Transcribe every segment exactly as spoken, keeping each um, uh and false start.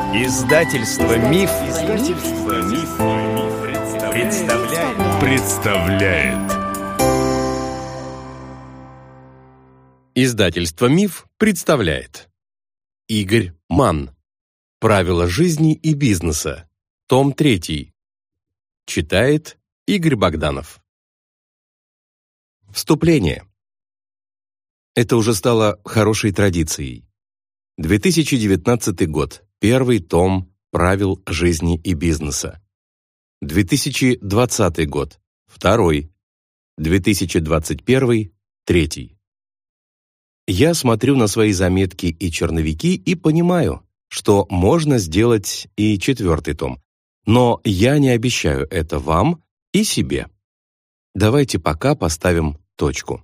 Издательство Миф, Издательство Миф, представляет. представляет. Издательство Миф представляет. Игорь Манн. Правила жизни и бизнеса. Том третий. Читает Игорь Богданов. Вступление. Это уже стало хорошей традицией. две тысячи девятнадцатый год. Первый том правил жизни и бизнеса. две тысячи двадцатый год. Второй. две тысячи двадцать первый. Третий. Я смотрю на свои заметки и черновики и понимаю, что можно сделать и четвертый том. Но я не обещаю это вам и себе. Давайте пока поставим точку.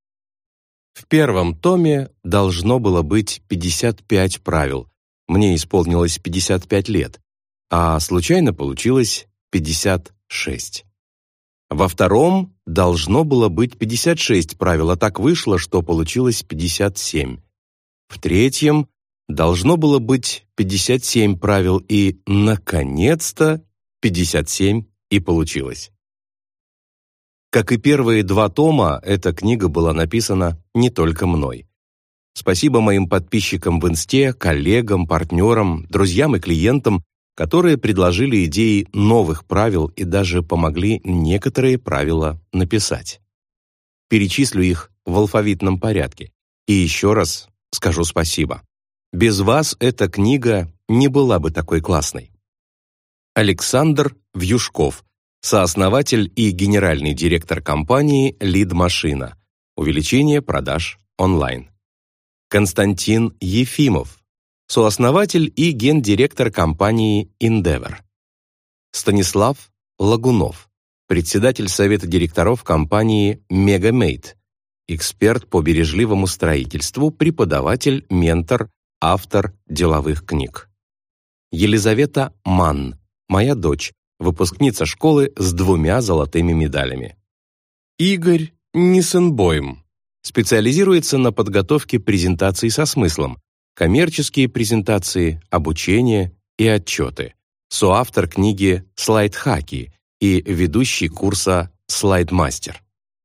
В первом томе должно было быть пятьдесят пять правил. Мне исполнилось пятьдесят пять лет, а случайно получилось пятьдесят шесть. Во втором должно было быть пятьдесят шесть правил, а так вышло, что получилось пятьдесят семь. В третьем должно было быть пятьдесят семь правил, и, наконец-то, пятьдесят семь и получилось. Как и первые два тома, эта книга была написана не только мной. Спасибо моим подписчикам в Инсте, коллегам, партнерам, друзьям и клиентам, которые предложили идеи новых правил и даже помогли некоторые правила написать. Перечислю их в алфавитном порядке. И еще раз скажу спасибо. Без вас эта книга не была бы такой классной. Александр Вьюшков, сооснователь и генеральный директор компании «Лид-машина». Увеличение продаж онлайн. Константин Ефимов, сооснователь и гендиректор компании Endeavor. Станислав Лагунов, председатель совета директоров компании Megamate, эксперт по бережливому строительству, преподаватель, ментор, автор деловых книг. Елизавета Манн, моя дочь, выпускница школы с двумя золотыми медалями. Игорь Ниссенбойм специализируется на подготовке презентаций со смыслом, коммерческие презентации, обучение и отчеты, соавтор книги «Слайд-хаки» и ведущий курса «Слайд-мастер».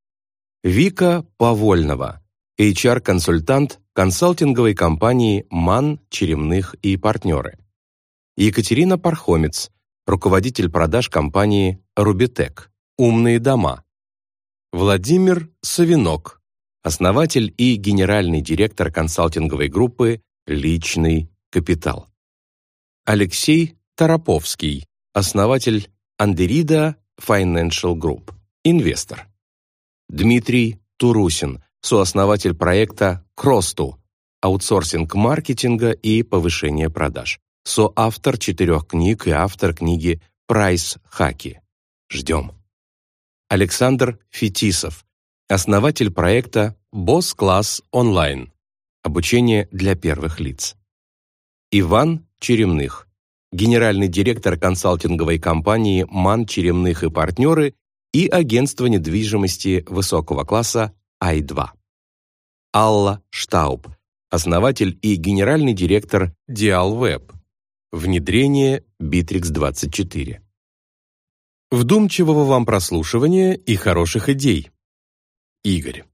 Вика Повольнова, эйч ар-консультант консалтинговой компании «Манн, Черемных и партнеры». Екатерина Пархомец, руководитель продаж компании «Рубитек», «Умные дома». Владимир Савинок, основатель и генеральный директор консалтинговой группы «Личный капитал». Алексей Тороповский, основатель Андерида Financial Group, инвестор. Дмитрий Турусин, сооснователь проекта Кросту, аутсорсинг маркетинга и повышение продаж, соавтор четырех книг и автор книги «Прайс-хаки». Ждем. Александр Фетисов, основатель проекта «Босс Класс Онлайн», обучение для первых лиц. Иван Черемных, генеральный директор консалтинговой компании «Манн, Черемных и партнеры» и агентства недвижимости высокого класса ай два. Алла Штауб, основатель и генеральный директор Диалвеб, внедрение Битрикс двадцать четыре. Вдумчивого вам прослушивания и хороших идей. Игорь.